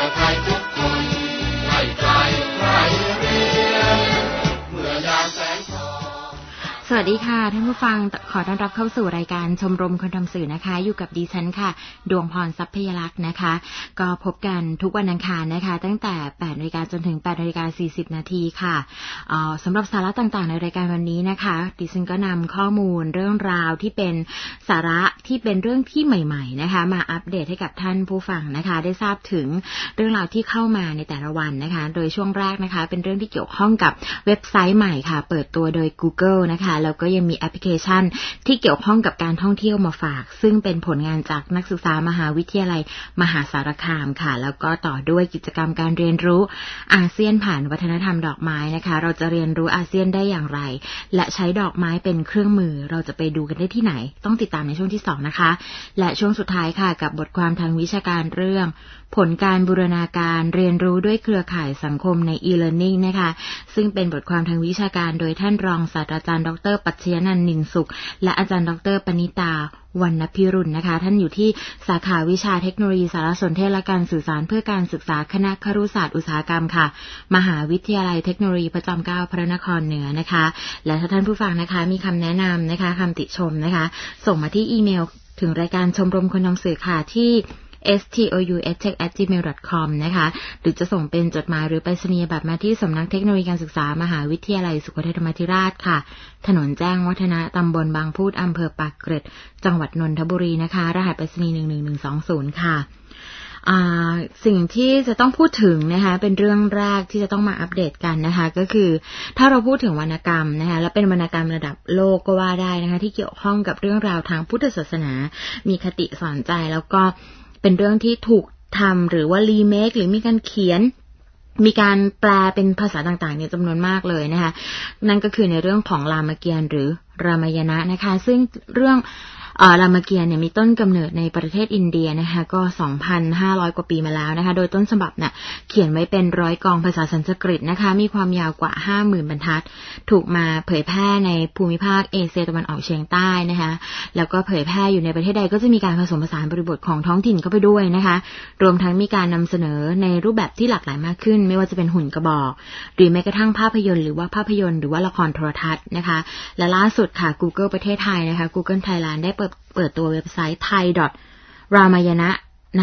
ไทยทุกคนไม่ไกลใครเรียนเมื่อยามแสงทองสวัสดีค่ะท่านผู้ฟังขอต้อนรับเข้าสู่รายการชมรมคนทำสื่อนะคะอยู่กับดิฉันค่ะดวงพรทรัพยลักษณ์นะคะก็พบกันทุกวันอังคารนะคะตั้งแต่ 8:00 นจนถึง 8:40 นค่ะสำหรับสาระต่างๆในรายการวันนี้นะคะดิฉันก็นำข้อมูลเรื่องราวที่เป็นสาระที่เป็นเรื่องที่ใหม่ๆนะคะมาอัปเดตให้กับท่านผู้ฟังนะคะได้ทราบถึงเรื่องราวที่เข้ามาในแต่ละวันนะคะโดยช่วงแรกนะคะเป็นเรื่องที่เกี่ยวข้องกับเว็บไซต์ใหม่ค่ะเปิดตัวโดย Google นะคะแล้วก็ยังมีแอปพลิเคชันที่เกี่ยวข้องกับการท่องเที่ยวมาฝากซึ่งเป็นผลงานจากนักศึกษามหาวิทยาลัยมหาสารคามค่ะแล้วก็ต่อด้วยกิจกรรมการเรียนรู้อาเซียนผ่านวัฒนธรรมดอกไม้นะคะเราจะเรียนรู้อาเซียนได้อย่างไรและใช้ดอกไม้เป็นเครื่องมือเราจะไปดูกันได้ที่ไหนต้องติดตามในช่วงที่2นะคะและช่วงสุดท้ายค่ะกับบทความทางวิชาการเรื่องผลการบูรณาการเรียนรู้ด้วยเครือข่ายสังคมใน e-learning นะคะซึ่งเป็นบทความทางวิชาการโดยท่านรองศาสตราจารย์ดร.ปัชญนันท์นินสุขและอาจารย์ดร.ปณิตาวรรณพิรุณนะคะท่านอยู่ที่สาขาวิชาเทคโนโลยีสารสนเทศและการสื่อสารเพื่อการศึกษาคณะครุศาสตร์อุตสาหกรรมค่ะมหาวิทยาลัยเทคโนโลยีพระจอมเกล้าพระนครเหนือนะคะและถ้าท่านผู้ฟังนะคะมีคำแนะนำนะคะคำติชมนะคะส่งมาที่อีเมลถึงรายการชมรมคนทำสื่อค่ะที่stoutech@gmail.com นะคะหรือจะส่งเป็นจดหมายหรือไปรษณียบัตรมาที่สำนักเทคโนโลยีการศึกษามหาวิทยาลัยสุโขทัยธรรมาธิราชค่ะถนนแจ้งวัฒนะตำบลบางพูดอำเภอปากเกร็ดจังหวัดนนทบุรีนะคะรหัสไปรษณีย์11120ค่ะสิ่งที่จะต้องพูดถึงนะคะเป็นเรื่องแรกที่จะต้องมาอัปเดตกันนะคะก็คือถ้าเราพูดถึงวรรณกรรมนะคะและเป็นวรรณกรรมระดับโลกก็ว่าได้นะคะที่เกี่ยวข้องกับเรื่องราวทางพุทธศาสนามีคติสอนใจแล้วก็เป็นเรื่องที่ถูกทำหรือว่ารีเมคหรือมีการเขียนมีการแปลเป็นภาษาต่างๆเนี่ยจำนวนมากเลยนะคะนั่นก็คือในเรื่องของรามเกียรติ์หรือรามายณะนะคะซึ่งเรื่องรามเกียรติ์เนี่ยมีต้นกำเนิดในประเทศอินเดียนะคะก็ 2,500 กว่าปีมาแล้วนะคะโดยต้นฉบับเนี่ยเขียนไว้เป็นร้อยกองภาษาสันสกฤตนะคะมีความยาวกว่า 50,000 บรรทัดถูกมาเผยแพร่ในภูมิภาคเอเชียตะวันออกเฉียงใต้นะคะแล้วก็เผยแพร่อยู่ในประเทศใดก็จะมีการผสมผสานบริบทของท้องถิ่นเข้าไปด้วยนะคะรวมทั้งมีการนำเสนอในรูปแบบที่หลากหลายมากขึ้นไม่ว่าจะเป็นหุ่นกระบอกหรือแม้กระทั่งภาพยนตร์หรือว่าละครโทรทัศน์นะคะและล่าสุดค่ะ Google ประเทศไทยนะคะ Google Thailand ได้เปิดตัวเว็บไซต์ thai.ramayana นะ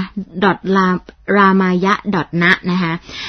.ramaya.na นะคะ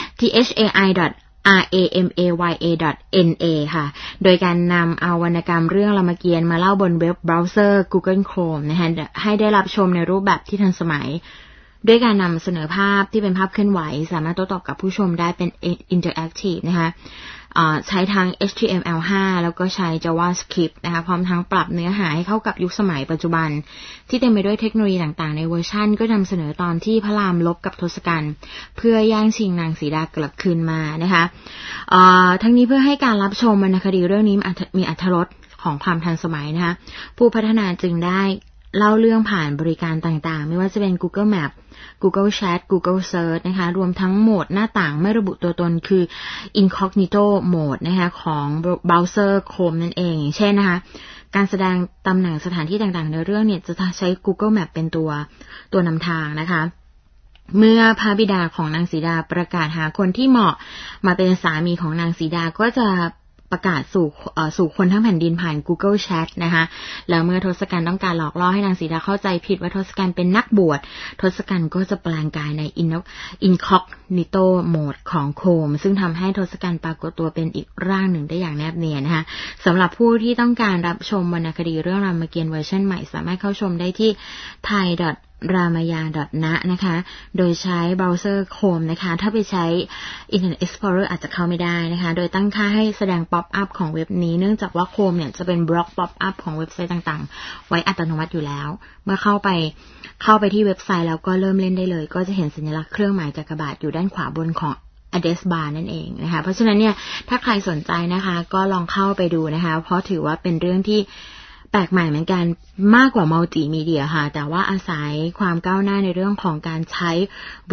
thai.ramaya.na ค่ะโดยการนำเอาวรรณกรรมเรื่องรามเกียรติ์มาเล่าบนเว็บเบราว์เซอร์ Google Chrome นะคะให้ได้รับชมในรูปแบบที่ทันสมัยด้วยการนำเสนอภาพที่เป็นภาพเคลื่อนไหวสามารถโต้ตอบกับผู้ชมได้เป็น interactive นะคะใช้ทั้ง HTML5 แล้วก็ใช้ JavaScript นะคะพร้อมทั้งปรับเนื้อหาให้เข้ากับยุคสมัยปัจจุบันที่เต็มไปด้วยเทคโนโลยีต่างๆในเวอร์ชันก็นำเสนอตอนที่พระรามลบกับทศกัณฐ์เพื่อแย่งชิงนางสีดากลับคืนมานะคะทั้งนี้เพื่อให้การรับชมวรรณคดีเรื่องนี้มีอรรถรสของความทันสมัยนะคะผู้พัฒนาจึงได้เล่าเรื่องผ่านบริการต่างๆไม่ว่าจะเป็น Google Map Google Chat Google Search นะคะรวมทั้งโหมดหน้าต่างไม่ระบุตัวตนคือ Incognito Mode นะคะของเบราว์เซอร์ Chrome นั่นเองเช่นนะคะการแสดงตำแหน่งสถานที่ต่างๆในเรื่องเนี่ยจะใช้ Google Map เป็นตัวนำทางนะคะเมื่อพระบิดาของนางสีดาประกาศหาคนที่เหมาะมาเป็นสามีของนางสีดาก็จะประกาศสู่คนทั้งแผ่นดินผ่าน Google Chat นะคะแล้วเมื่อทศกัณฐ์ต้องการหลอกล่อให้นางสีดาเข้าใจผิดว่าทศกัณฐ์เป็นนักบวชทศกัณฐ์ก็จะแปลงกายใน Incognito Mode ของ Chrome ซึ่งทำให้ทศกัณฐ์ปรากฏตัวเป็นอีกร่างหนึ่งได้อย่างแนบเนียนนะคะสำหรับผู้ที่ต้องการรับชมวรรณคดีเรื่องรามเกียรติ์เวอร์ชันใหม่สามารถเข้าชมได้ที่ thai.ramaya.na นะคะโดยใช้เบราว์เซอร์ Chrome นะคะถ้าไปใช้ Internet Explorer อาจจะเข้าไม่ได้นะคะโดยตั้งค่าให้แสดง pop up ของเว็บนี้เนื่องจากว่า Chrome เนี่ยจะเป็นบล็อก pop up ของเว็บไซต์ต่างๆไว้อัตโนมัติอยู่แล้วเมื่อเข้าไปที่เว็บไซต์แล้วก็เริ่มเล่นได้เลยก็จะเห็นสัญลักษณ์เครื่องหมายกากบาทอยู่ด้านขวาบนของaddress bar นั่นเองนะคะเพราะฉะนั้นเนี่ยถ้าใครสนใจนะคะก็ลองเข้าไปดูนะคะเพราะถือว่าเป็นเรื่องที่แปลกใหม่เหมือนกันมากกว่ามัลติมีเดียค่ะแต่ว่าอาศัยความก้าวหน้าในเรื่องของการใช้เว็บ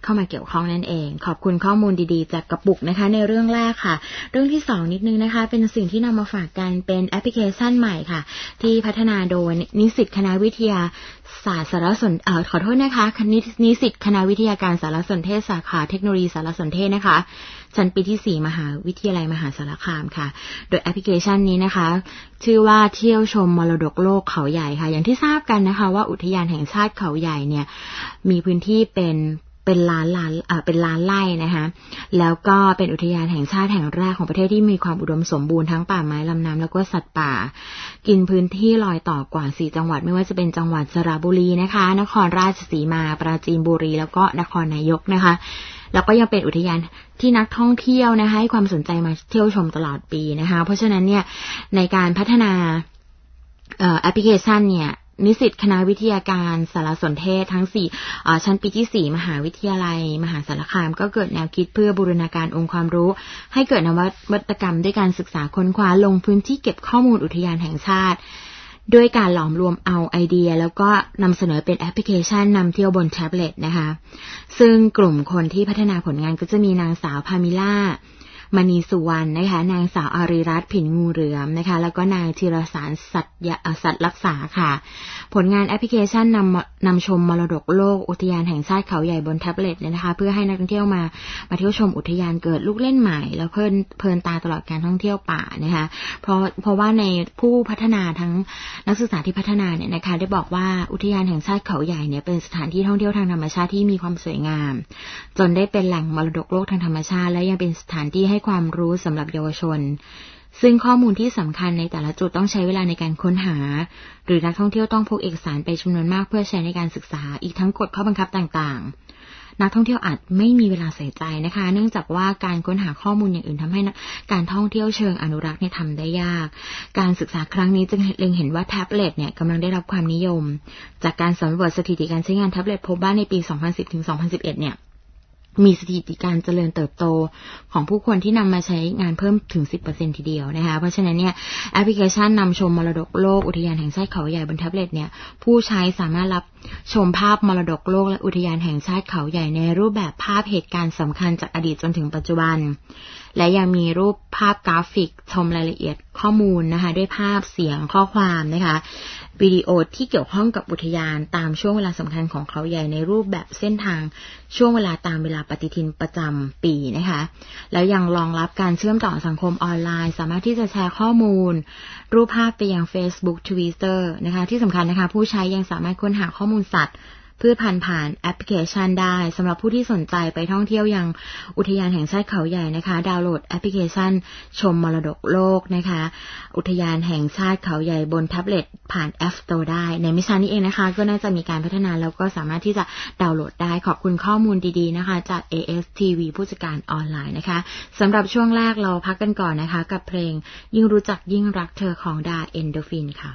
เข้ามาเกี่ยวข้องนั่นเองขอบคุณข้อมูลดีๆจากกระปุกนะคะในเรื่องแรกค่ะเรื่องที่2นิดนึงนะคะเป็นสิ่งที่นำมาฝากกันเป็นแอปพลิเคชันใหม่ค่ะที่พัฒนาโดยนิสิตคณะวิทยาศาสตร์สารสนขอโทษนะคะนิสิตคณะวิทยาการสารสนเทศสาขาเทคโนโลยีสารสนเทศนะคะชั้นปีที่4มหาวิทยาลัยมหาสารคามค่ะโดยแอปพลิเคชันนี้นะคะชื่อว่าเที่ยวชมมรดกโลกเขาใหญ่ค่ะอย่างที่ทราบกันนะคะว่าอุทยานแห่งชาติเขาใหญ่เนี่ยมีพื้นที่เป็นล้านไร่นะคะแล้วก็เป็นอุทยานแห่งชาติแห่งแรกของประเทศที่มีความอุดมสมบูรณ์ทั้งป่าไม้ลำน้ำแล้วก็สัตว์ป่ากินพื้นที่รอยต่อกว่า4จังหวัดไม่ว่าจะเป็นจังหวัดสระบุรีนะคะนครราชสีมาปราจีนบุรีแล้วก็นครนายกนะคะแล้วก็ยังเป็นอุทยานที่นักท่องเที่ยวนะคะให้ความสนใจมาเที่ยวชมตลอดปีนะคะเพราะฉะนั้นเนี่ยในการพัฒนาแอปพลิเคชันเนี่ยนิสิตคณะวิทยาการสารสนเทศทั้ง4ชั้นปีที่4มหาวิทยาลัยมหาสารคามก็เกิดแนวคิดเพื่อบูรณาการองค์ความรู้ให้เกิดนวัตกรรมด้วยการศึกษาค้นคว้าลงพื้นที่เก็บข้อมูลอุทยานแห่งชาติด้วยการหลอมรวมเอาไอเดียแล้วก็นำเสนอเป็นแอปพลิเคชันนำเที่ยวบนแท็บเล็ตนะคะซึ่งกลุ่มคนที่พัฒนาผลงานก็จะมีนางสาวพามิล่ามณีสุวรรณนะคะนางสาวอารีรัตน์ผินงูเหลือมนะคะแล้วก็นายธีรสารสัตย์รักษาค่ะผลงานแอปพลิเคชันนำชมมรดกโลกอุทยานแห่งชาติเขาใหญ่บนแท็บเล็ตนะคะเพื่อให้นักท่องเที่ยวมาเที่ยวชมอุทยานเกิดลูกเล่นใหม่แล้วเพลินตาตลอดการท่องเที่ยวป่านะคะเพราะว่าในผู้พัฒนาทั้งนักศึกษาที่พัฒนาเนี่ยนะคะได้บอกว่าอุทยานแห่งชาติเขาใหญ่เนี่ยเป็นสถานที่ท่องเที่ยวทางธรรมชาติที่มีความสวยงามจนได้เป็นแหล่งมรดกโลกทางธรรมชาติและยังเป็นสถานที่ให้ความรู้สำหรับเยาวชนซึ่งข้อมูลที่สำคัญในแต่ละจุดต้องใช้เวลาในการค้นหาหรือนักท่องเที่ยวต้องพกเอกสารไปจำนวนมากเพื่อใช้ในการศึกษาอีกทั้งกฎข้อบังคับต่างๆนักท่องเที่ยวอาจไม่มีเวลาใส่ใจนะคะเนื่องจากว่าการค้นหาข้อมูลอย่างอื่นทำให้การท่องเที่ยวเชิงอนุรักษ์เนี่ยทำได้ยากการศึกษาครั้งนี้จึงเล็งเห็นว่าแท็บเล็ตเนี่ยกำลังได้รับความนิยมจากการสำรวจสถิติการใช้งานแท็บเล็ตพบว่าในปี 2010 ถึง 2011 เนี่ยมีสถิติการเจริญเติบโตของผู้คนที่นำมาใช้งานเพิ่มถึง 10% ทีเดียวนะคะเพราะฉะนั้นเนี่ยแอปพลิเคชันนำชมมรดกโลกอุทยานแห่งชาติเขาใหญ่บนแท็บเล็ตเนี่ยผู้ใช้สามารถรับชมภาพมรดกโลกและอุทยานแห่งชาติเขาใหญ่ในรูปแบบภาพเหตุการณ์สำคัญจากอดีตจนถึงปัจจุบันและยังมีรูปภาพกราฟิกชมรายละเอียดข้อมูลนะคะด้วยภาพเสียงข้อความนะคะวิดีโอที่เกี่ยวข้องกับอุทยานตามช่วงเวลาสำคัญของเขาใหญ่ในรูปแบบเส้นทางช่วงเวลาตามเวลาปฏิทินประจำปีนะคะแล้วยังรองรับการเชื่อมต่อสังคมออนไลน์สามารถที่จะแชร์ข้อมูลรูปภาพไปยัง Facebook Twitter นะคะที่สำคัญนะคะผู้ใช้ยังสามารถค้นหาข้อมูลสัตว์พืชพันธุ์ผ่านแอปพลิเคชันได้สำหรับผู้ที่สนใจไปท่องเที่ยวยังอุทยานแห่งชาติเขาใหญ่นะคะดาวน์โหลดแอปพลิเคชันชมมรดกโลกนะคะอุทยานแห่งชาติเขาใหญ่บนแท็บเล็ตผ่าน App Store ได้ในไม่ช้านี้เองนะคะก็น่าจะมีการพัฒนาแล้วก็สามารถที่จะดาวน์โหลดได้ขอบคุณข้อมูลดีๆนะคะจาก ASTV ผู้จัดการออนไลน์นะคะสำหรับช่วงแรกเราพักกันก่อนนะคะกับเพลงยิ่งรู้จักยิ่งรักเธอของดาเอนโดฟินค่ะ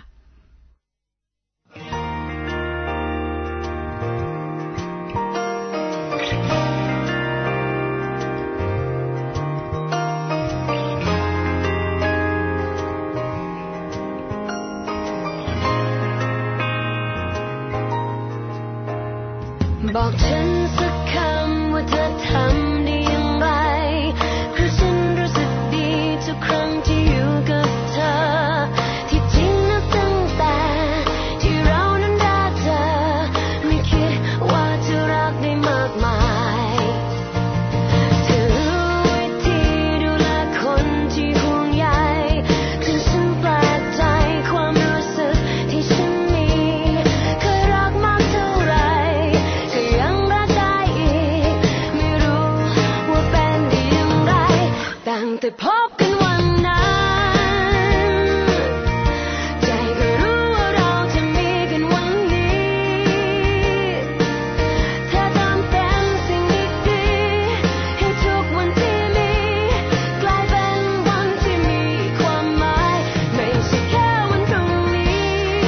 บอกฉันสักคำว่าเธอทำได้อย่างไรเพราะฉันรู้สึกดีทุกครั้งที่อยู่กับเธอที่จริงนับตั้งแต่ที่เรานั้นได้เจอไม่คิดว่าจะรักได้มากมายเธอรู้วิธีดูแลคนที่ห่วงใยจนฉันแปลกใจความรู้สึกที่ฉันมีเคยรักมากเท่าไรยังรักได้อีกไม่รู้ว่าเป็นได้อย่างไรตั้งแต่พบกันวันนั้นใจก็รู้ว่าเราจะมีกันวันนี้เธอทำเต็มสิ่งดีๆให้ทุกวันที่มีกลายเป็นวันที่มีความหมายไม่ใช่แค่วันพรุ่งนี้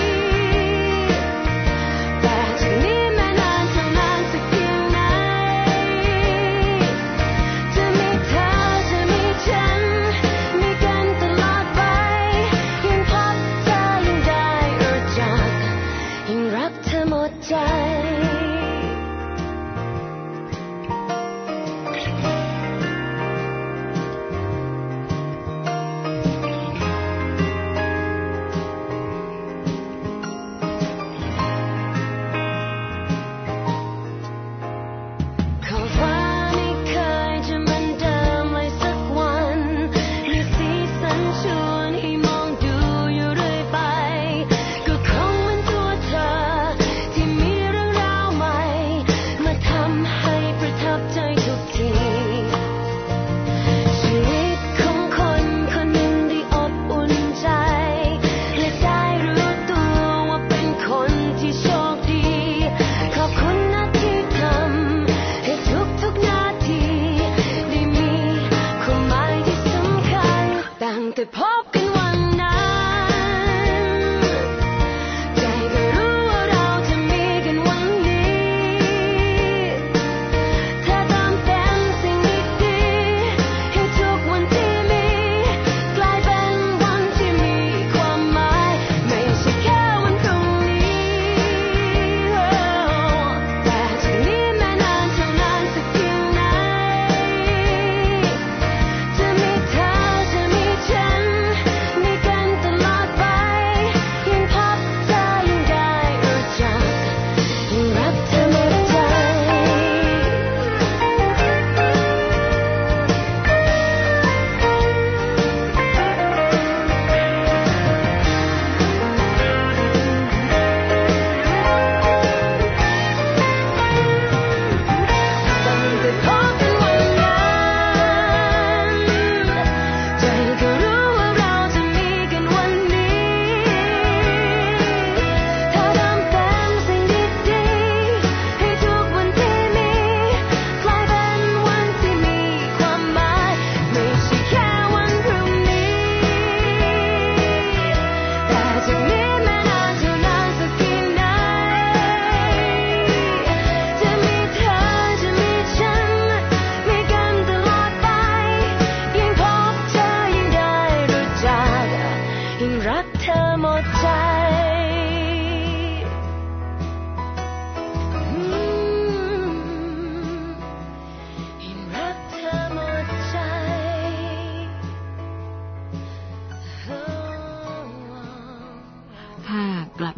แต่จากนี้แม้นานเท่านานสักเพียงไหนจะมีเธอจะมีฉัน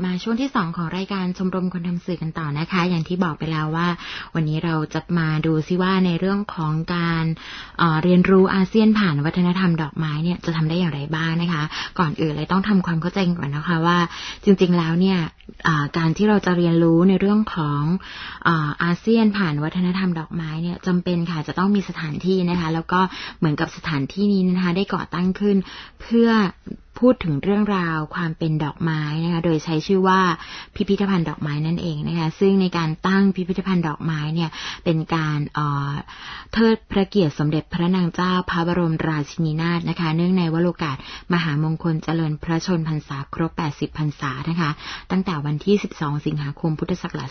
มาช่วงที่2ของรายการชมรมคนทำสื่อกันต่อนะคะอย่างที่บอกไปแล้วว่าวันนี้เราจะมาดูซิว่าในเรื่องของการเรียนรู้อาเซียนผ่านวัฒนธรรมดอกไม้เนี่ยจะทำได้อย่างไรบ้างนะคะก่อนอื่นเลยต้องทำความเข้าใจก่อนนะคะว่าจริงๆแล้วเนี่ยการที่เราจะเรียนรู้ในเรื่องของอาเซียนผ่านวัฒนธรรมดอกไม้เนี่ยจำเป็นค่ะจะต้องมีสถานที่นะคะแล้วก็เหมือนกับสถานที่นี้นะคะได้ก่อตั้งขึ้นเพื่อพูดถึงเรื่องราวความเป็นดอกไม้นะคะโดยใช้ชื่อว่าพิพิธภัณฑ์ดอกไม้นั่นเองนะคะซึ่งในการตั้งพิพิธภัณฑ์ดอกไม้เนี่ยเป็นการเทิดพระเกียรติสมเด็จพระนางเจ้าพระบรมราชินีนาถนะคะเนื่องในวโรกาสมหามงคลเจริญพระชนพรรษาครบ80พรรษานะคะตั้งแต่วันที่12สิงหาคมพุทธศักราช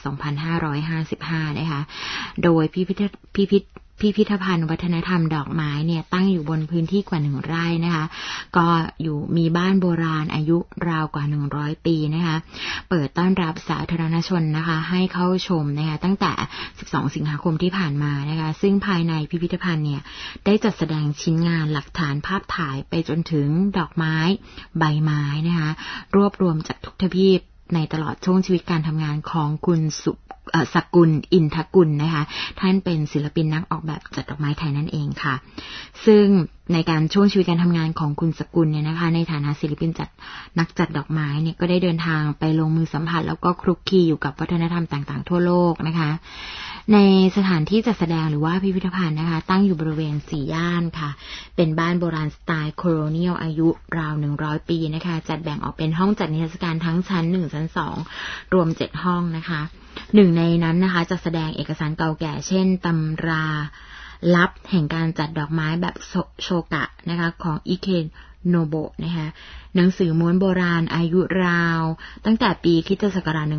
2555นะคะโดยพิพิธภัณฑ์วัฒนธรรมดอกไม้เนี่ยตั้งอยู่บนพื้นที่กว่า1ไร่นะคะก็มีบ้านโบราณอายุราวกว่า100ปีนะคะเปิดต้อนรับสาธารณชนนะคะให้เข้าชมนะคะตั้งแต่12สิงหาคมที่ผ่านมานะคะซึ่งภายในพิพิธภัณฑ์เนี่ยได้จัดแสดงชิ้นงานหลักฐานภาพถ่ายไปจนถึงดอกไม้ใบไม้นะคะรวบรวมจากทุกทวีปในตลอดช่วงชีวิตการทำงานของคุณสกุลอินทกุลนะคะท่านเป็นศิลปินนักออกแบบจัดดอกไม้ไทยนั่นเองค่ะซึ่งในการช่วงชีวิตการทำงานของคุณสกุลเนี่ยนะคะในฐานะศิลปินนักจัดดอกไม้เนี่ยก็ได้เดินทางไปลงมือสัมผัสแล้วก็คลุกคลีอยู่กับวัฒนธรรมต่างๆทั่วโลกนะคะในสถานที่จัดแสดงหรือว่าพิพิธภัณฑ์นะคะตั้งอยู่บริเวณ4ย่านค่ะเป็นบ้านโบราณสไตล์โคโลเนียลอายุราว100ปีนะคะจัดแบ่งออกเป็นห้องจัดนิทรรศการทั้งชั้น1ชั้น2รวม7ห้องนะคะหนึ่งในนั้นนะคะจะแสดงเอกสารเก่าแก่เช่นตำราลับแห่งการจัดดอกไม้แบบโชกะนะคะของอิเคโนโบะนะคะหนังสือม้วนโบราณอายุราวตั้งแต่ปีค.ศ.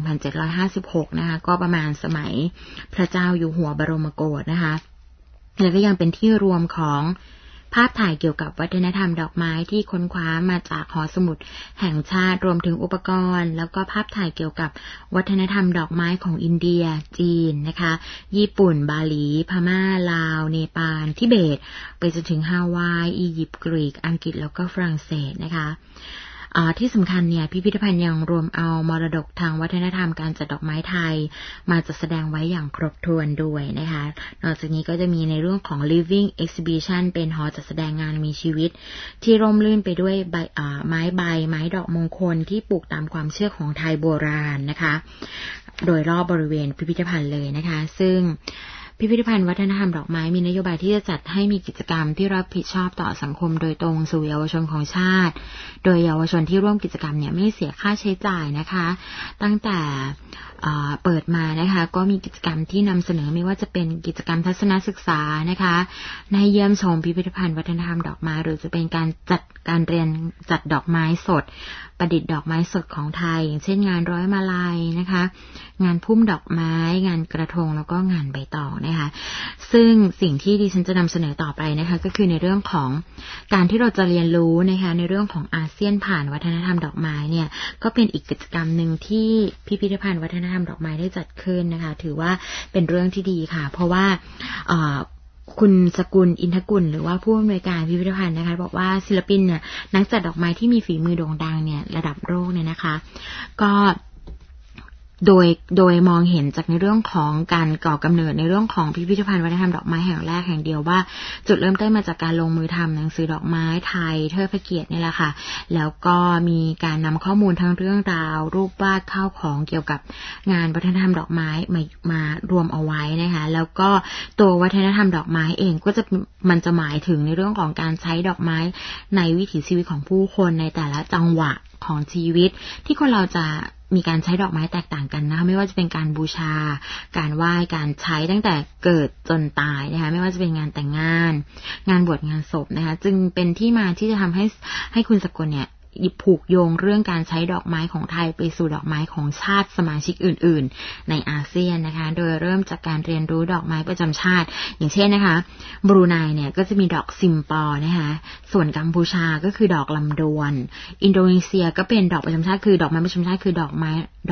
1756นะคะก็ประมาณสมัยพระเจ้าอยู่หัวบรมโกศนะคะแล้วก็ยังเป็นที่รวมของภาพถ่ายเกี่ยวกับวัฒนธรรมดอกไม้ที่ค้นคว้ามาจากหอสมุดแห่งชาติรวมถึงอุปกรณ์แล้วก็ภาพถ่ายเกี่ยวกับวัฒนธรรมดอกไม้ของอินเดียจีนนะคะญี่ปุ่นบาหลีพม่าลาวเนปาลทิเบตไปจนถึงฮาวายอียิปต์กรีกอังกฤษแล้วก็ฝรั่งเศสนะคะที่สำคัญเนี่ยพิพิธภัณฑ์ยังรวมเอามรดกทางวัฒนธรรมการจัดดอกไม้ไทยมาจัดแสดงไว้อย่างครบถ้วนด้วยนะคะนอกจากนี้ก็จะมีในเรื่องของ Living Exhibition เป็นหอจัดแสดงงานมีชีวิตที่ร่มรื่นไปด้วยไม้ดอกมงคลที่ปลูกตามความเชื่อของไทยโบราณนะคะโดยรอบบริเวณพิพิธภัณฑ์เลยนะคะซึ่งพิพิธภัณฑ์วัฒนธรรมดอกไม้มีนโยบายที่จะจัดให้มีกิจกรรมที่รับผิดชอบต่อสังคมโดยตรงสู่เยาวชนของชาติโดยเยาวชนที่ร่วมกิจกรรมเนี่ยไม่เสียค่าใช้จ่ายนะคะตั้งแต่เปิดมานะคะก็มีกิจกรรมที่นำเสนอไม่ว่าจะเป็นกิจกรรมทัศนศึกษานะคะในเยี่ยมชมพิพิธภัณฑ์วัฒนธรรมดอกไม้หรือจะเป็นการเรียนจัดดอกไม้สดประดิษฐ์ดอกไม้สดของไทยอย่างเช่นงานร้อยมาลัยนะคะงานพุ่มดอกไม้งานกระทงแล้วก็งานใบตองนะคะซึ่งสิ่งที่ดิฉันจะนำเสนอต่อไปนะคะก็คือในเรื่องของการที่เราจะเรียนรู้นะคะในเรื่องของอาเซียนผ่านวัฒนธรรมดอกไม้เนี่ยก็เป็นอีกกิจกรรมนึงที่พิพิธภัณฑ์วัฒนธรรมดอกไม้ได้จัดขึ้นนะคะถือว่าเป็นเรื่องที่ดีค่ะเพราะว่าคุณสกุลอินทกุลหรือว่าผู้อำนวยการพิพิธภัณฑ์นะคะบอกว่าศิลปินเนี่ยนักจัดดอกไม้ที่มีฝีมือโด่งดังเนี่ยระดับโลกเนี่ยนะคะก็โดยมองเห็นจากในเรื่องของการก่อกำเนิดในเรื่องของพิพิธภัณฑ์วัฒนธรรมดอกไม้แห่งแรกแห่งเดียวว่าจุดเริ่มต้นมาจากการลงมือทำหนังสือดอกไม้ไทยเทิดพระเกียรตินี่แหละค่ะแล้วก็มีการนำข้อมูลทั้งเรื่องราวรูปวาดข้าวของเกี่ยวกับงานวัฒนธรรมดอกไม้มารวมเอาไว้นะคะแล้วก็ตัววัฒนธรรมดอกไม้เองก็มันจะหมายถึงในเรื่องของการใช้ดอกไม้ในวิถีชีวิตของผู้คนในแต่ละจังหวะของชีวิตที่คนเราจะมีการใช้ดอกไม้แตกต่างกันนะคะไม่ว่าจะเป็นการบูชาการไหว้การใช้ตั้งแต่เกิดจนตายนะคะไม่ว่าจะเป็นงานแต่งงานงานบวชงานศพนะคะจึงเป็นที่มาที่จะทำให้คุณสกลเนี่ยผูกโยงเรื่องการใช้ดอกไม้ของไทยไปสู่ดอกไม้ของชาติสมาชิกอื่นๆในอาเซียนนะคะโดยเริ่มจากการเรียนรู้ดอกไม้ประจำชาติอย่างเช่นนะคะบรูไนเนี่ยก็จะมีดอกซิมปอนะคะส่วนกัมพูชาก็คือดอกลำดวนอินโดนีเซียก็เป็นดอกประจำชาติคือดอกไม้ประจำชาติคือดอก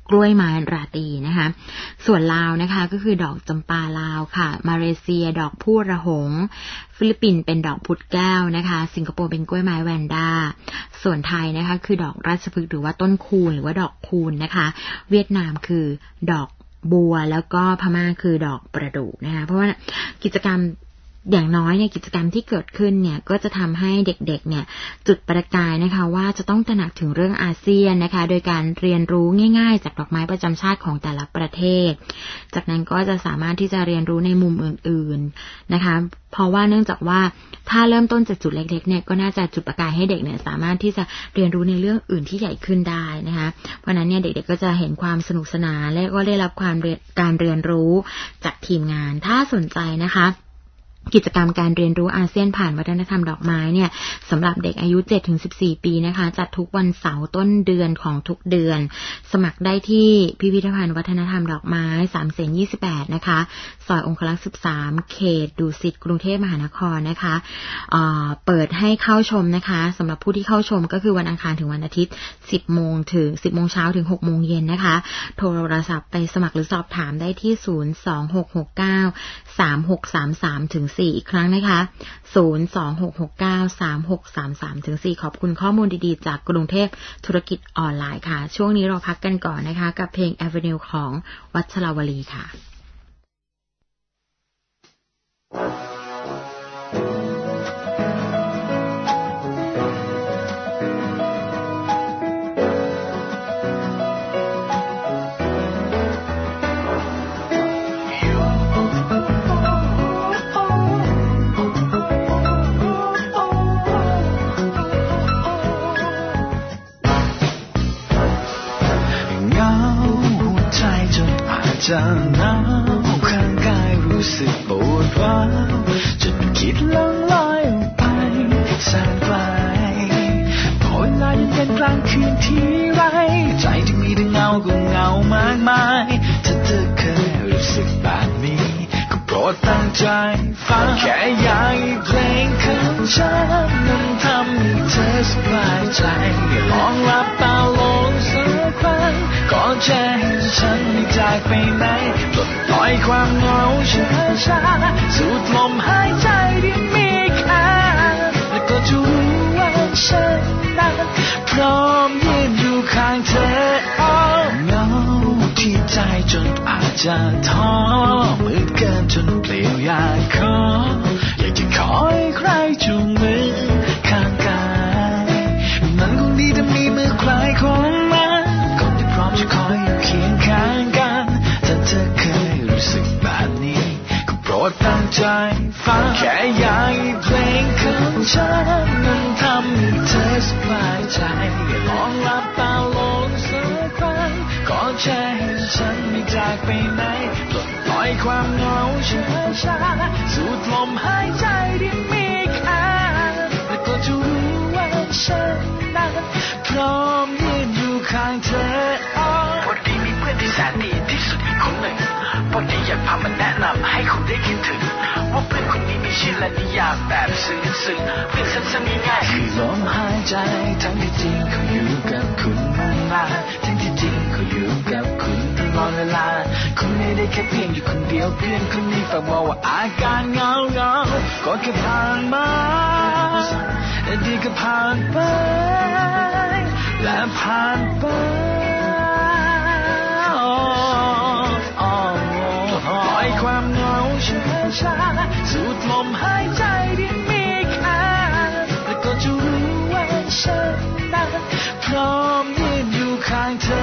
กล้วยไม้ราตรีนะคะส่วนลาวนะคะก็คือดอกจำปาลาวค่ะมาเลเซียดอกพูดระหงฟิลิปปินส์เป็นดอกพุดแก้วนะคะสิงคโปร์เป็นกล้วยไม้แวนด้าส่วนไทยนะคะคือดอกราชพฤกษ์หรือว่าต้นคูนหรือว่าดอกคูนนะคะเวียดนามคือดอกบัวแล้วก็พม่าคือดอกประดู่นะคะเพราะว่ากิจกรรมอย่างน้อยเนี่ยกิจกรรมที่เกิดขึ้นเนี่ยก็จะทำให้เด็กๆเนี่ยจุดประกายนะคะว่าจะต้องตระหนักถึงเรื่องอาเซียนนะคะโดยการเรียนรู้ง่ายๆจากดอกไม้ประจำชาติของแต่ละประเทศจากนั้นก็จะสามารถที่จะเรียนรู้ในมุมอื่นๆนะคะเพราะว่าเนื่องจากว่าถ้าเริ่มต้นจากจุดเล็กๆเนี่ยก็น่าจะจุดประกายให้เด็กเนี่ยสามารถที่จะเรียนรู้ในเรื่องอื่นที่ใหญ่ขึ้นได้นะคะเพราะนั้นเนี่ยเด็กๆก็จะเห็นความสนุกสนานและก็ได้รับการเรียนรู้จากทีมงานถ้าสนใจนะคะกิจกรรมการเรียนรู้อาเซียนผ่านวัฒนธรรมดอกไม้เนี่ยสำหรับเด็กอายุ 7-14 ปีนะคะจัดทุกวันเสาร์ต้นเดือนของทุกเดือนสมัครได้ที่พิพิธภัณฑ์วัฒนธรรมดอกไม้3เสน28นะคะซอยองครักษ์13เขตดุสิตกรุงเทพมหานครนะคะเปิดให้เข้าชมนะคะสำหรับผู้ที่เข้าชมก็คือวันอังคารถึงวันอาทิตย์ 10 โมงเช้าถึง 6 โมงเย็นนะคะโทรศัพท์ไปสมัครหรือสอบถามได้ที่ 026693633-4 อีกครั้งนะคะ 026693633-4 ขอบคุณข้อมูลดีๆจากกรุงเทพธุรกิจออนไลน์ค่ะช่วงนี้เราพักกันก่อนนะคะกับเพลง Avenue ของวัชรวลีค่ะจะหนาวข้างกายรู้สึกปวดร้าวจนคิดล่องลอยออกไปแสนไกลพอเวลายังเป็นกลางคืนที่ไรใจที่มีแต่เงาก็เงามากมายถ้าเธอเคยรู้สึกแบบนี้ก็โปรดตั้งใจฟังแค่อยากให้เพลงของฉันนั้นทำให้เธอสบายใจลองหลับตาลงสักครั้งก่อนจะเห็นฉันไม่จากไปไหนปลดปล่อยความเหงาช้าๆสูดลมหายใจที่มีค่าแล้วก็จะรู้ว่าฉันนั้นพร้อมยืนอยู่ข้างเธอเหงาที่ใจจนอาจจะท้อมืดเกินจนเปลี่ยวอยากขออยากจะขอให้ใครจูงมือข้างกายมันคงดีถ้ามีมือใครของมันคนที่พร้อมจะคอยอยู่เคียงข้างกันถ้าเธอเคยรู้สึกแบบนี้ก็โปรดตั้งใจฟังแค่อยากให้เพลงของฉันนั้นทำให้เธอสบายใจลองหลับตาลงสักครั้งก่อนจะเห็นฉันไม่จากไปไหนปลดปล่อยความเหงาช้าๆสูดลมหายใจที่มีค่าแล้วก็จะรู้ว่าฉันนั้นพร้อมยืนอยู่ข้างเธอพอดีมีเพื่อนที่แสนดีที่สุดอีกคนหนึ่งพอดีอยากพามาแนะนำให้คุณได้คิดถึงว่าเพื่อนคนนี้มีชื่อและนิยามแบบซึ้งๆเพื่อนสั้นๆง่ายๆคือลมหายใจทั้งที่จริงเขาอยู่กับคุณนานทั้งที่จริงเขาอยู่กับคุณตลอดเวลาคุณไม่ได้แค่เพียงอยู่คนเดียวเพื่อนคนนี้ฝากบอกว่าอาการเหงาก็แค่ผ่านมาและดีก็ผ่านไปและผ่านไปปล่อยความเหงาช้าๆสูดลมหายใจที่มีค่าแล้วก็จะรู้ว่าฉันนั้นพร้อมยืนอยู่ข้างเธอ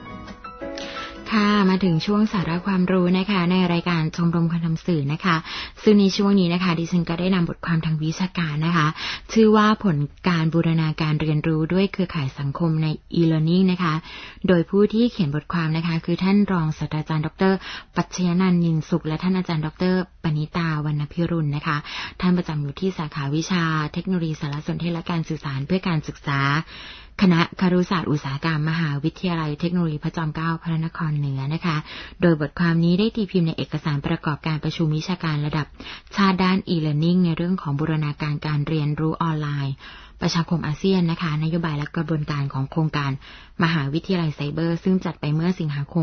มาถึงช่วงสาระความรู้นะคะในรายการชมรมคนทำสื่อนะคะซึ่งในช่วงนี้นะคะดิฉันก็ได้นำบทความทางวิชาการนะคะชื่อว่าผลการบูรณาการเรียนรู้ด้วยเครือข่ายสังคมใน e-learning นะคะโดยผู้ที่เขียนบทความนะคะคือท่านรองศาสตราจารย์ดร.ปัชญนันท์ นินสุขและท่านอาจารย์ดร.ปณิตาวรรณพิรุณนะคะท่านประจำอยู่ที่สาขาวิชาเทคโนโลยีสารสนเทศและการสื่อสารเพื่อการศึกษาคณะครุศาสตร์อุตสาหกรรมมหาวิทยาลัยเทคโนโลยีพระจอมเกล้าพระนครเหนือนะคะโดยบทความนี้ได้ตีพิมพ์ในเอกสารประกอบการประชุมวิชาการระดับชาติด้าน e-learning ในเรื่องของบูรณาการการเรียนรู้ออนไลน์ประชาคมอาเซียนนะคะนโยบายและกระบวนการของโครงการมหาวิทยาลัยไซเบอร์ซึ่งจัดไปเมื่อสิงหาคม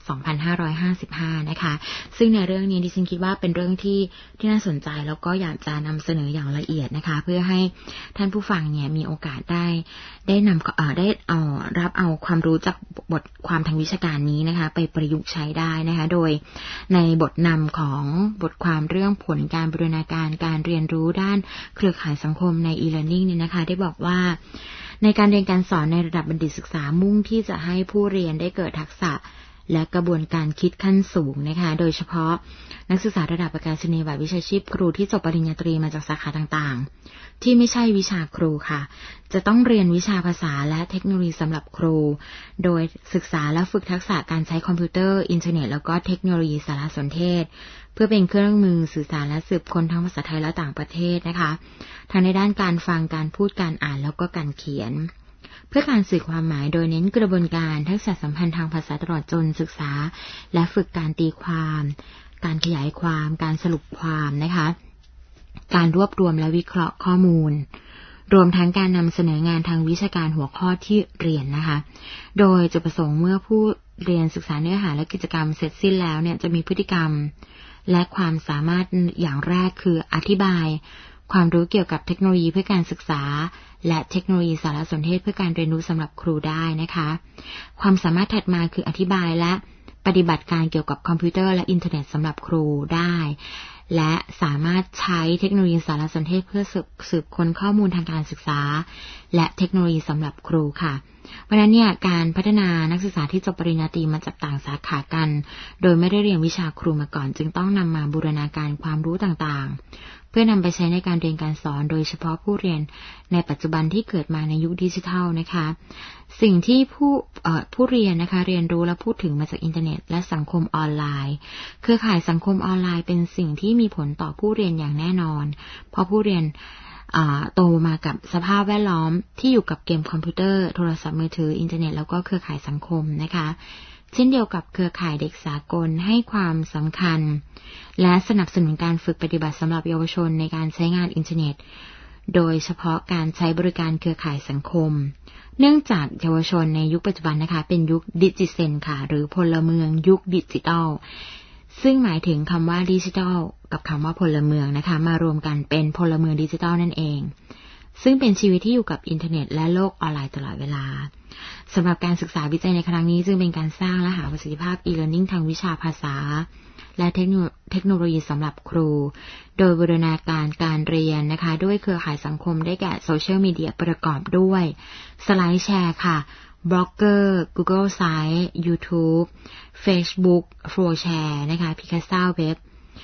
2555 นะคะซึ่งในเรื่องนี้ดิฉันคิดว่าเป็นเรื่องที่น่าสนใจแล้วก็อยากจะนำเสนออย่างละเอียดนะคะเพื่อให้ท่านผู้ฟังเนี่ยมีโอกาสได้นำได้รับเอาความรู้จากบทความทางวิชาการนี้นะคะไปประยุกต์ใช้ได้นะคะโดยในบทนำของบทความเรื่องผลการบูรณาการการเรียนรู้ด้านเครือข่ายสังคมใน e-learning เนี่ยนะคะได้บอกว่าในการเรียนการสอนในระดับบัณฑิตศึกษามุ่งที่จะให้ผู้เรียนได้เกิดทักษะและกระบวนการคิดขั้นสูงนะคะโดยเฉพาะนักศึกษาระดับประกาศนียบัตรวิชาชีพครูที่จบปริญญาตรีมาจากสาขาต่างๆที่ไม่ใช่วิชาครูค่ะจะต้องเรียนวิชาภาษาและเทคโนโลยีสำหรับครูโดยศึกษาและฝึกทักษะการใช้คอมพิวเตอร์อินเทอร์เน็ตแล้วก็เทคโนโลยีสารสนเทศเพื่อเป็นเครื่องมือสื่อสารและสืบค้นทั้งภาษาไทยและต่างประเทศนะคะทั้งในด้านการฟังการพูดการอ่านแล้วก็การเขียนเพื่อการสื่อความหมายโดยเน้นกระบวนการทักษะสัมพันธ์ทางภาษาตลอดจนศึกษาและฝึกการตีความการขยายความการสรุปความนะคะการรวบรวมและวิเคราะห์ข้อมูลรวมทั้งการนำเสนองานทางวิชาการหัวข้อที่เรียนนะคะโดยจุดประสงค์เมื่อผู้เรียนศึกษาเนื้อหาและกิจกรรมเสร็จสิ้นแล้วเนี่ยจะมีพฤติกรรมและความสามารถอย่างแรกคืออธิบายความรู้เกี่ยวกับเทคโนโลยีเพื่อการศึกษาและเทคโนโลยีสารสนเทศเพื่อการเรียนรู้สำหรับครูได้นะคะความสามารถถัดมาคืออธิบายและปฏิบัติการเกี่ยวกับคอมพิวเตอร์และอินเทอร์เน็ตสำหรับครูได้และสามารถใช้เทคโนโลยีสารสนเทศเพื่อสืบค้นข้อมูลทางการศึกษาและเทคโนโลยีสำหรับครูค่ะเพราะฉะนั้นเนี่ยการพัฒนานักศึกษาที่จบปริญญาตรีมาจากต่างสาขากันโดยไม่ได้เรียนวิชาครูมาก่อนจึงต้องนำมาบูรณาการความรู้ต่างๆเพื่อนำไปใช้ในการเรียนการสอนโดยเฉพาะผู้เรียนในปัจจุบันที่เกิดมาในยุคดิจิทัลนะคะสิ่งที่ผู้เรียนนะคะเรียนรู้และพูดถึงมาจากอินเทอร์เน็ตและสังคมออนไลน์เครือข่ายสังคมออนไลน์เป็นสิ่งที่มีผลต่อผู้เรียนอย่างแน่นอนเพราะผู้เรียนโตมากับสภาพแวดล้อมที่อยู่กับเกมคอมพิวเตอร์โทรศัพท์มือถืออินเทอร์เน็ตแล้วก็เครือข่ายสังคมนะคะเช่นเดียวกับเครือข่ายเด็กสากลให้ความสำคัญและสนับสนุนการฝึกปฏิบัติสำหรับเยาวชนในการใช้งานอินเทอร์เน็ตโดยเฉพาะการใช้บริการเครือข่ายสังคมเนื่องจากเยาวชนในยุคปัจจุบันนะคะเป็นยุคดิจิเซนค่ะหรือพลเมืองยุคดิจิทัลซึ่งหมายถึงคำว่าดิจิทัลกับคำว่าพลเมืองนะคะมารวมกันเป็นพลเมืองดิจิทัลนั่นเองซึ่งเป็นชีวิตที่อยู่กับอินเทอร์เน็ตและโลกออนไลน์ตลอดเวลาสำหรับการศึกษาวิจัยในครั้งนี้จึงเป็นการสร้างและหาประสิทธิภาพ e-learning ทางวิชาภาษาและเทคโนโลยีสำหรับครูโดยบูรณาการการเรียนนะคะด้วยเครือข่ายสังคมได้แก่โซเชียลมีเดียประกอบด้วยสไลด์แชร์ค่ะบล็อกเกอร์ Google Sites YouTube Facebook Flowshare นะคะ Picasa Web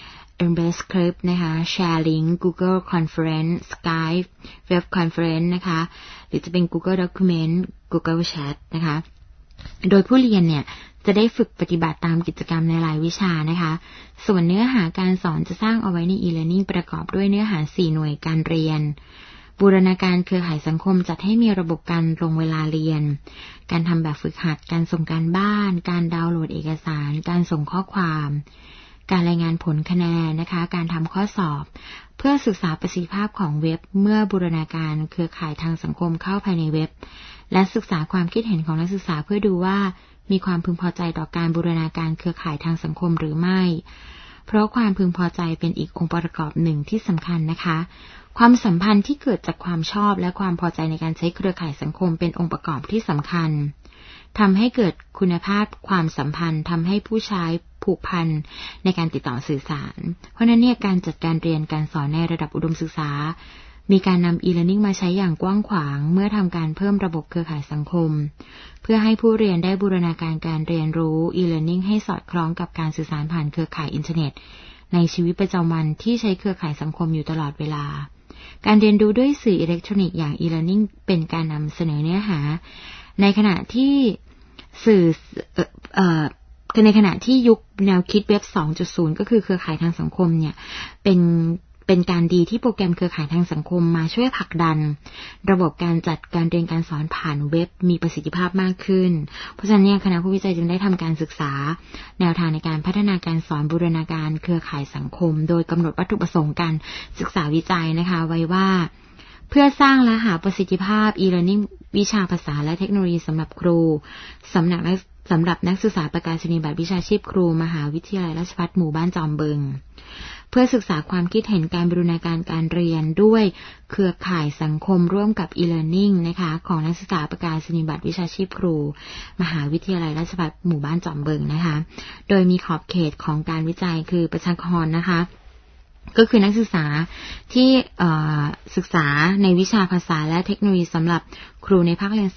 Embase Clip นะคะ Share Link Google Conference Skype Web Conference นะคะหรือจะเป็น Google Document Google Chat นะคะโดยผู้เรียนเนี่ยจะได้ฝึกปฏิบัติตามกิจกรรมในหลายวิชานะคะส่วนเนื้อหาการสอนจะสร้างเอาไว้ใน e-learning ประกอบด้วยเนื้อหา4หน่วยการเรียนบูรณาการเครือข่ายสังคมจัดให้มีระบบการลงเวลาเรียนการทำแบบฝึกหัดการส่งการบ้านการดาวน์โหลดเอกสารการส่งข้อความการรายงานผลคะแนนนะคะการทำข้อสอบเพื่อศึกษาประสิทธิภาพของเว็บเมื่อบูรณาการเครือข่ายทางสังคมเข้าภายในเว็บและศึกษาความคิดเห็นของนักศึกษาเพื่อดูว่ามีความพึงพอใจต่อการบูรณาการเครือข่ายทางสังคมหรือไม่เพราะความพึงพอใจเป็นอีกองค์ประกอบหนึ่งที่สำคัญนะคะความสัมพันธ์ที่เกิดจากความชอบและความพอใจในการใช้เครือข่ายสังคมเป็นองค์ประกอบที่สำคัญทำให้เกิดคุณภาพความสัมพันธ์ทำให้ผู้ใช้ผูกพันในการติดต่อสื่อสารเพราะนั้นเนี่ยการจัดการเรียนการสอนในระดับอุดมศึกษามีการนำ e-learning มาใช้อย่างกว้างขวางเมื่อทำการเพิ่มระบบเครือข่ายสังคมเพื่อให้ผู้เรียนได้บูรณาการการเรียนรู้ e-learning ให้สอดคล้องกับการสื่อสารผ่านเครือข่ายอินเทอร์เน็ตในชีวิตประจำวันที่ใช้เครือข่ายสังคมอยู่ตลอดเวลาการเรียนรู้ด้วยสื่ออิเล็กทรอนิกส์อย่าง e-learning เป็นการนำเสนอเนื้อหาในขณะที่สื่อในขณะที่ยุคแนวคิดเว็บ 2.0 ก็คือเครือข่ายทางสังคมเนี่ยเป็นการดีที่โปรแกรมเครือข่ายทางสังคมมาช่วยผลักดันระบบการจัดการเรียนการสอนผ่านเว็บมีประสิทธิภาพมากขึ้นเพราะฉะนั้นเนี่ยคณะผู้วิจัยจึงได้ทำการศึกษาแนวทางในการพัฒนาการสอนบูรณาการเครือข่ายสังคมโดยกำหนดวัตถุประสงค์การศึกษาวิจัยนะคะไว้ว่าเพื่อสร้างและหาประสิทธิภาพ e-learning วิชาภาษาและเทคโนโลยีสำหรับครูสำหรับนักศึกษาประกาศนียบัตรวิชาชีพครูมหาวิทยาลัยราชภัฏหมู่บ้านจอมบึงเพื่อศึกษาความคิดเห็นการบูรณาการการเรียนด้วยเครือข่ายสังคมร่วมกับ e-learning นะคะของนักศึกษาประกาศนียบัตรวิชาชีพครูมหาวิทยาลัยราชภัฏหมู่บ้านจอมบึงนะคะโดยมีขอบเขตของการวิจัยคือประชากรนะคะก็คือนักศึกษาที่ศึกษาในวิชาภาษาและเทคโนโลยีสำหรับครูในภาคเรียน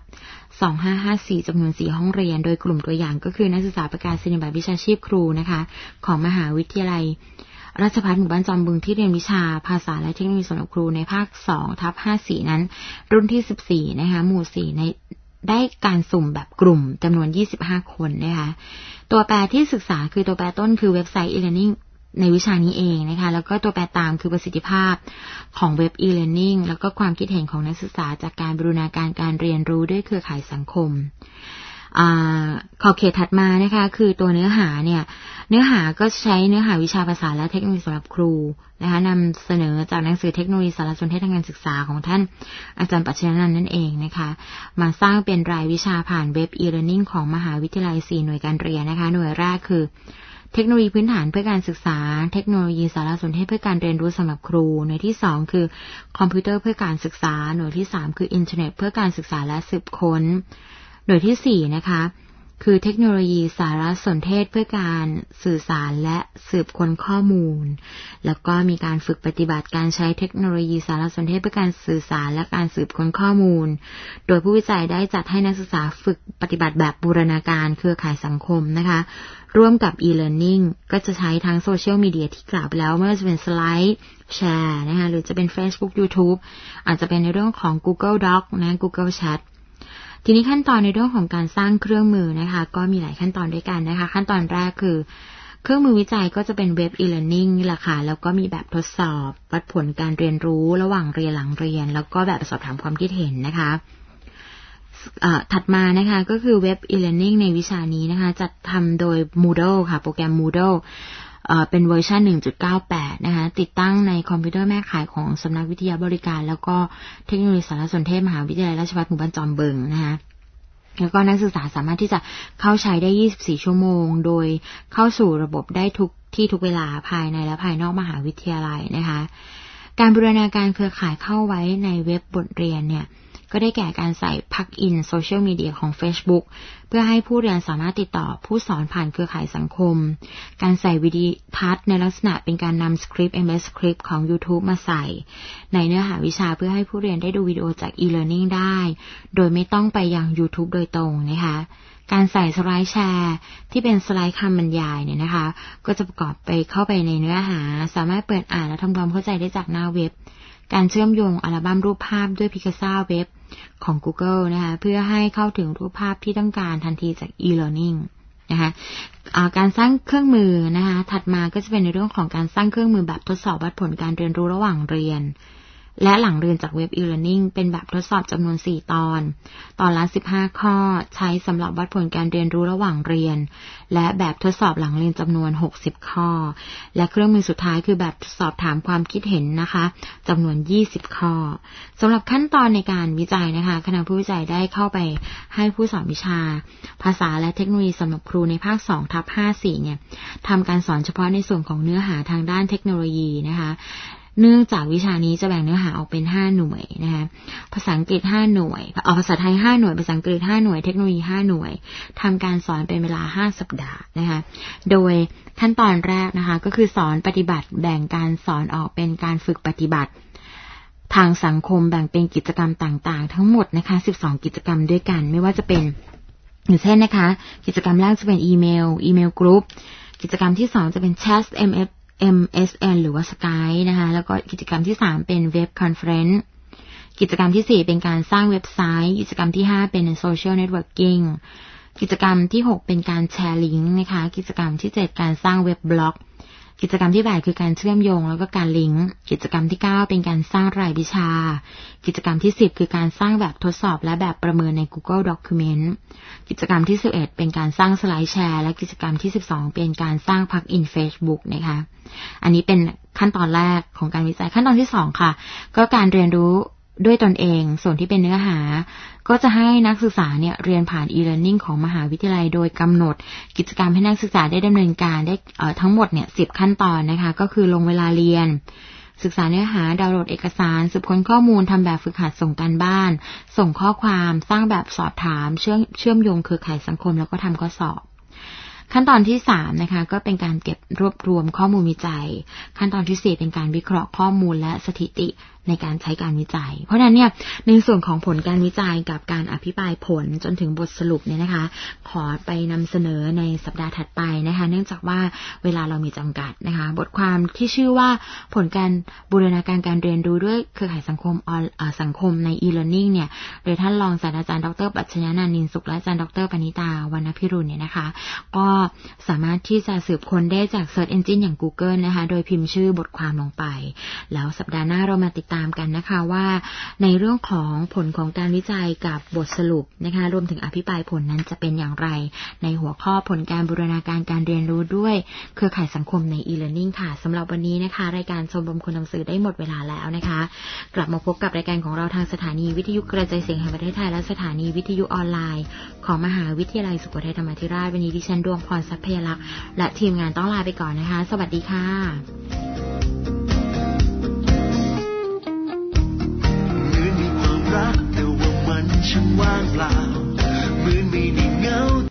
2/2554 จำนวน 4 ห้องเรียนโดยกลุ่มตัวอย่างก็คือนักศึกษาประกาศนียบัตรวิชาชีพครูนะคะของมหาวิทยาลัยราชภัฏหมู่บ้านจอมบึงที่เรียนวิชาภาษาและเทคโนโลยีสำหรับครูในภาค 2/54 นั้นรุ่นที่ 14 นะคะหมู่ 4 ในได้การสุ่มแบบกลุ่มจำนวน 25 คนนะคะตัวแปรที่ศึกษาคือตัวแปรต้นคือเว็บไซต์ e-learningในวิชานี้เองนะคะแล้วก็ตัวแปรตามคือประสิทธิภาพของเว็บ e-learning แล้วก็ความคิดเห็นของนักศึกษาจากการบูรณาการการเรียนรู้ด้วยเครือข่ายสังคมขอบเขตถัดมานะคะคือตัวเนื้อหาเนี่ยเนื้อหาก็ใช้เนื้อหาวิชาภาษาและเทคโนโลยีสำหรับครูนะคะนำเสนอจากหนังสือเทคโนโลยีสารสนเทศทางการศึกษาของท่านอาจารย์ปัชญานันท์นั่นเองนะคะมาสร้างเป็นรายวิชาผ่านเว็บ e-learning ของมหาวิทยาลัย4หน่วยการเรียนนะคะหน่วยแรกคือเทคโนโลยีพื้นฐานเพื่อการศึกษาเทคโนโลยีสารสนเทศเพื่อการเรียนรู้สำหรับครูหน่วยที่2คือคอมพิวเตอร์เพื่อการศึกษาหน่วยที่3คืออินเทอร์เน็ตเพื่อการศึกษาและสืบค้นหน่วยที่4นะคะคือเทคโนโลยีสารสนเทศเพื่อการสื่อสารและสืบค้นข้อมูลแล้วก็มีการฝึกปฏิบัติการใช้เทคโนโลยีสารสนเทศเพื่อการสื่อสารและการสืบค้นข้อมูลโดยผู้วิจัยได้จัดให้นักศึกษาฝึกปฏิบัติแบบบูรณาการเครือข่ายสังคมนะคะร่วมกับ e-learning ก็จะใช้ทั้งโซเชียลมีเดียที่กล่าวไปแล้วไม่ว่าจะเป็นสไลด์แชร์นะคะหรือจะเป็น Facebook YouTube อาจจะเป็นในเรื่องของ Google Doc นะ Google Chatทีนี้ขั้นตอนในเรื่องของการสร้างเครื่องมือนะคะก็มีหลายขั้นตอนด้วยกันนะคะขั้นตอนแรกคือเครื่องมือวิจัยก็จะเป็นเว็บ e-learning นี่แหละค่ะแล้วก็มีแบบทดสอบวัดผลการเรียนรู้ระหว่างเรียนหลังเรียนแล้วก็แบบสอบถามความคิดเห็นนะคะถัดมานะคะก็คือเว็บ e-learning ในวิชานี้นะคะจัดทำโดย Moodle ค่ะโปรแกรม Moodleเป็นเวอร์ชัน 1.98 นะคะติดตั้งในคอมพิวเตอร์แม่ข่ายของสำนักวิทยาบริการแล้วก็เทคโนโลยีสารสนเทศมหาวิทยาลัยราชภัฏหมู่บ้านจอมบึงนะคะแล้วก็นักศึกษาสามารถที่จะเข้าใช้ได้24ชั่วโมงโดยเข้าสู่ระบบได้ทุกที่ทุกเวลาภายในและภายนอกมหาวิทยาลัยนะคะการบูรณาการเครือข่ายเข้าไว้ในเว็บบทเรียนเนี่ยก็ได้แก่การใส่พักอินโซเชียลมีเดียของ Facebook เพื่อให้ผู้เรียนสามารถติดต่อผู้สอนผ่านเครือข่ายสังคมการใส่วิดีทัศน์ในลักษณะเป็นการนำสคริปต์ MS Script ของ YouTube มาใส่ในเนื้อหาวิชาเพื่อให้ผู้เรียนได้ดูวิดีโอจาก e-learning ได้โดยไม่ต้องไปยัง YouTube โดยตรงนะคะการใส่สไลด์แชร์ที่เป็นสไลด์คำบรรยายเนี่ยนะคะก็จะประกอบไปเข้าไปในเนื้อหาสามารถเปิดอ่านและทำความเข้าใจได้จากหน้าเว็บการเชื่อมโยงอัลบั้มรูปภาพด้วย Picasa เว็บของ Google นะคะเพื่อให้เข้าถึงรูปภาพที่ต้องการทันทีจาก e-learning นะคะการสร้างเครื่องมือนะคะถัดมาก็จะเป็นในเรื่องของการสร้างเครื่องมือแบบทดสอบวัดผลการเรียนรู้ระหว่างเรียนและหลังเรียนจากเว็บ e-learning เป็นแบบทดสอบจำนวน4ตอนละ15ข้อใช้สำหรับวัดผลการเรียนรู้ระหว่างเรียนและแบบทดสอบหลังเรียนจำนวน60ข้อและเครื่องมือสุดท้ายคือแบบสอบถามความคิดเห็นนะคะจำนวน20ข้อสำหรับขั้นตอนในการวิจัยนะคะคณะผู้วิจัยได้เข้าไปให้ผู้สอนวิชาภาษาและเทคโนโลยีสำหรับครูในภาค 2/54 เนี่ยทำการสอนเฉพาะในส่วนของเนื้อหาทางด้านเทคโนโลยีนะคะเนื่องจากวิชานี้จะแบ่งเนื้อหาออกเป็น5หน่วยนะคะภาษาอังกฤษ5หน่วยภาษาไทย5หน่วยภาษาอังกฤษ5หน่วยเทคโนโลยี5หน่วยทำการสอนเป็นเวลา5สัปดาห์นะคะโดยขั้นตอนแรกนะคะก็คือสอนปฏิบัติแบ่งการสอนออกเป็นการฝึกปฏิบัติทางสังคมแบ่งเป็นกิจกรรมต่างๆทั้งหมดนะคะ12กิจกรรมด้วยกันไม่ว่าจะเป็นอย่างเช่นนะคะกิจกรรมแรกจะเป็นอีเมลกรุ๊ปกิจกรรมที่2จะเป็นแชท MSN หรือว่า Skype นะคะแล้วก็กิจกรรมที่3เป็น Web Conference กิจกรรมที่4เป็นการสร้างเว็บไซต์กิจกรรมที่5เป็น Social Networking กิจกรรมที่6เป็นการแชร์ลิงก์นะคะกิจกรรมที่7การสร้างเว็บบล็อกกิจกรรมที่8คือการเชื่อมโยงแล้วก็การลิงก์กิจกรรมที่9เป็นการสร้างรายวิชากิจกรรมที่10คือการสร้างแบบทดสอบและแบบประเมินใน Google Document กิจกรรมที่11เป็นการสร้างสไลด์แชร์และกิจกรรมที่12เป็นการสร้าง Plugin Facebook นะคะอันนี้เป็นขั้นตอนแรกของการวิจัยขั้นตอนที่2ค่ะก็การเรียนรู้ด้วยตนเองส่วนที่เป็นเนื้อหาก็จะให้นักศึกษาเนี่ยเรียนผ่าน e-learning ของมหาวิทยาลัยโดยกำหนดกิจกรรมให้นักศึกษาได้ดำเนินการได้ทั้งหมดเนี่ย10ขั้นตอนนะคะก็คือลงเวลาเรียนศึกษาเนื้อหาดาวน์โหลดเอกสารสืบค้นข้อมูลทำแบบฝึกหัดส่งการบ้านส่งข้อความสร้างแบบสอบถามเชื่อมโยงเครือข่ายสังคมแล้วก็ทำข้อสอบขั้นตอนที่3นะคะก็เป็นการเก็บรวบรวมข้อมูลวิจัยขั้นตอนที่4เป็นการวิเคราะห์ข้อมูลและสถิติในการใช้การวิจัยเพราะฉะนั้นเนี่ยในส่วนของผลการวิจัยกับการอภิปรายผลจนถึงบทสรุปเนี่ยนะคะขอไปนำเสนอในสัปดาห์ถัดไปนะคะเนื่องจากว่าเวลาเรามีจำกัดนะคะบทความที่ชื่อว่าผลการบูรณาการการเรียนรู้ด้วยเครือข่ายสังคมสังคมใน e-learning เนี่ยโดยท่านรองศาสตราจารย์ดร.ปรัชญานันท์ นินสุขและอาจารย์ดร.ปณิตาวรรณพิรุณเนี่ยนะคะก็สามารถที่จะสืบค้นได้จาก Search Engine อย่าง Google นะคะโดยพิมพ์ชื่อบทความลงไปแล้วสัปดาห์หน้าเรามาติดตามกันนะคะว่าในเรื่องของผลของการวิจัยกับบทสรุปนะคะรวมถึงอภิปรายผลนั้นจะเป็นอย่างไรในหัวข้อผลการบูรณาการการเรียนรู้ด้วยเครือข่ายสังคมใน e-learning ค่ะสำหรับวันนี้นะคะรายการชมรมคนทำสื่อได้หมดเวลาแล้วนะคะกลับมาพบกับรายการของเราทางสถานีวิทยุกระจายเสียงแห่งประเทศไทยและสถานีวิทยุออนไลน์ของมหาวิทยาลัยสุโขทัยธรรมาธิราชวันนี้ดิฉันดวงพรทรัพยลักษณ์และทีมงานต้องลาไปก่อนนะคะสวัสดีค่ะเหมือนมีความรักแต่ว่ามันช่างว่างเปล่า